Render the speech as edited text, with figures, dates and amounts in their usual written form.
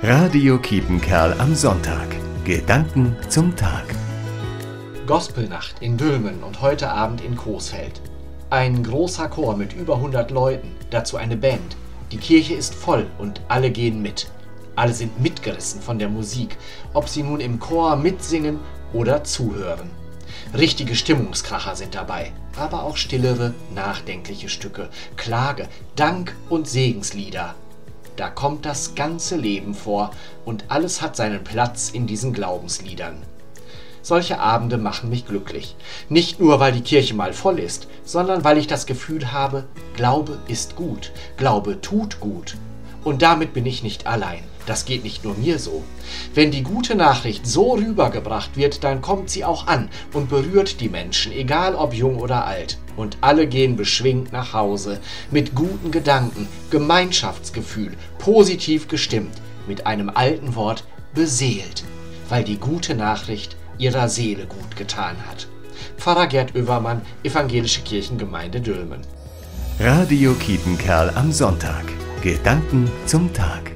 Radio Kiepenkerl am Sonntag. Gedanken zum Tag. Gospelnacht in Dülmen und heute Abend in Coesfeld. Ein großer Chor mit über 100 Leuten, dazu eine Band. Die Kirche ist voll und alle gehen mit. Alle sind mitgerissen von der Musik, ob sie nun im Chor mitsingen oder zuhören. Richtige Stimmungskracher sind dabei, aber auch stillere, nachdenkliche Stücke, Klage, Dank und Segenslieder. Da kommt das ganze Leben vor und alles hat seinen Platz in diesen Glaubensliedern. Solche Abende machen mich glücklich. Nicht nur, weil die Kirche mal voll ist, sondern weil ich das Gefühl habe, Glaube ist gut, Glaube tut gut. Und damit bin ich nicht allein. Das geht nicht nur mir so. Wenn die gute Nachricht so rübergebracht wird, dann kommt sie auch an und berührt die Menschen, egal ob jung oder alt. Und alle gehen beschwingt nach Hause, mit guten Gedanken, Gemeinschaftsgefühl, positiv gestimmt, mit einem alten Wort beseelt, weil die gute Nachricht ihrer Seele gut getan hat. Pfarrer Gerd Oevermann, Evangelische Kirchengemeinde Dülmen. Radio Kiepenkerl am Sonntag. Gedanken zum Tag.